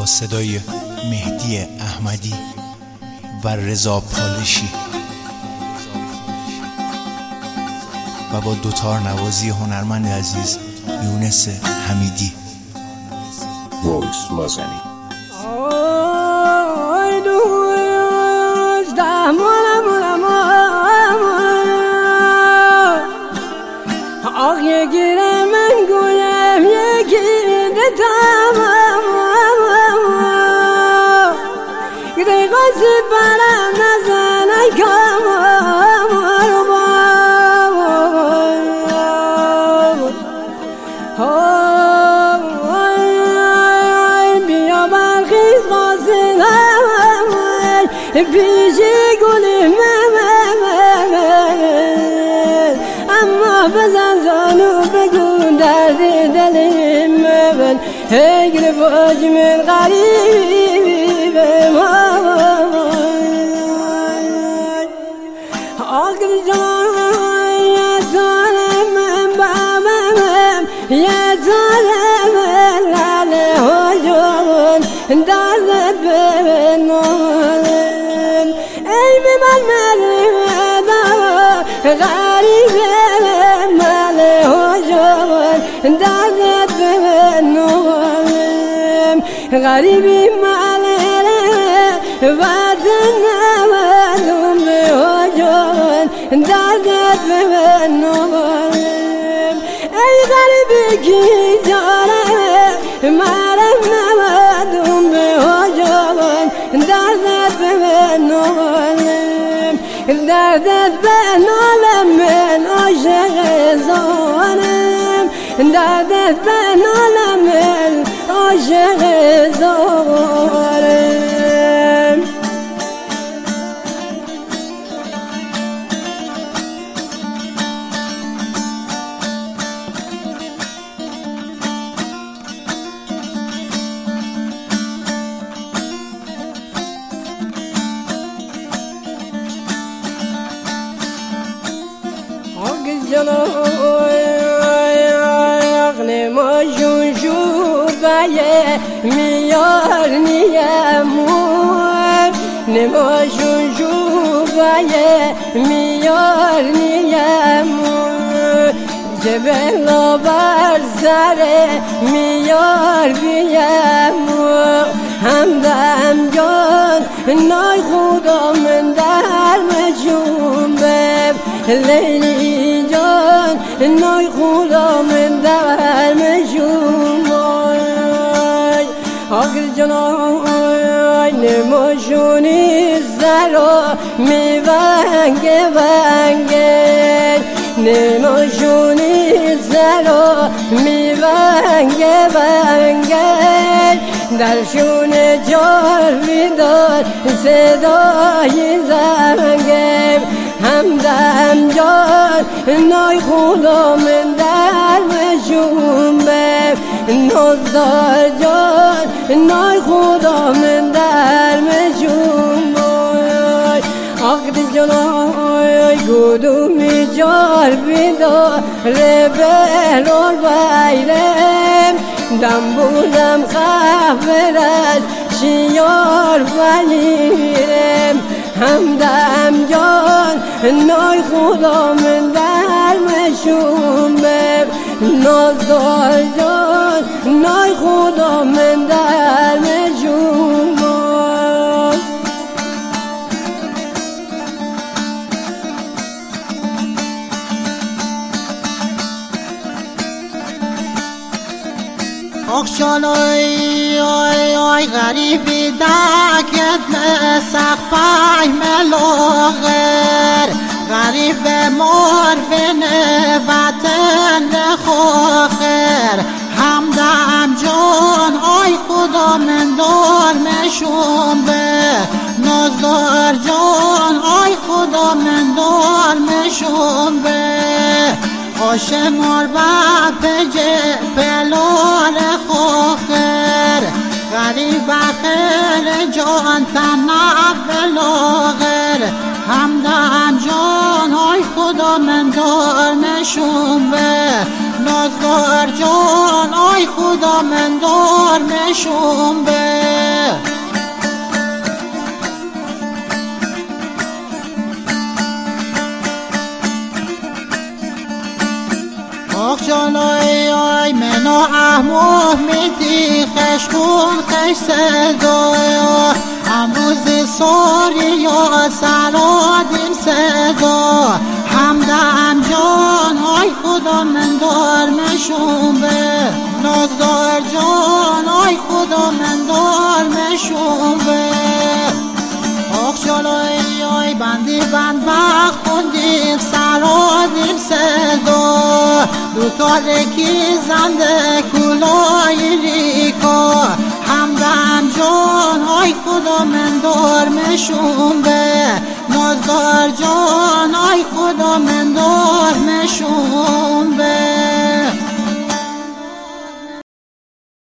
با صدای مهدی احمدی و رضا پالشی و با دوتار نوازی هنرمند عزیز یونس حمیدی. وایس مازنی پیشی گلی اما بزن زانو بگو درد دلی من هگر باج من غریب آخر جان یتانم بابم یتانم لاله ها جان درد ببین غریب ماله ها جوان دادت به نوالم غریبی ماله وطن نوالم به ها جوان دادت به نوالم ای غریبی کی جاره مالم نوالم به ها جوان دادت به نوالم دردت به نالم من عاشق زارم دردت به نالم من عاشق زارم میار نیمون نماشون شوبایه میار نیمون جبل بر سره میار بیمون همدم جان نای خدا من در مجون بب لیلی جان نای خدا من در مجون آخر جنای نماشونی زرا میونگه ونگه نماشونی زرا میونگه ونگه درشون جار بیدار صدای زنگه همدم جان نای خدا من در مشون بب نزدار جان نای خدا من در مشون بای آقد جنای گدومی جار بیدار بهرال بیرم دم بودم خبرت شیار بیرم همدم جان نای خدا من در مشون بب نازدار جان نای خدا من در مشون بب اخشالای آی آی غریبی دکت مسخ پای ملوغر غریب مورفن وطن خوخر همدم جان آی خدا من دار مشون به نزدار جان آی خدا من دار مشون به آشمار با پجه پلار خوخر غریب خیر جان تناب بلاغر همدم جان آی خدا من دار مشون به نازدار جان آی خدا من دار مشون به آی منو احمو میدی خشکون خش صدا امروز سوریا سرادیم صدا همدم جان آی خدا من دار مشون به نازدار جان آی خدا من دار مشون به آخ جلوی آی بندی بند وقت خوندیم سرادیم صدا دو تا رکی زنده کلای ریکا همدم جان آی خدا من دار مشون به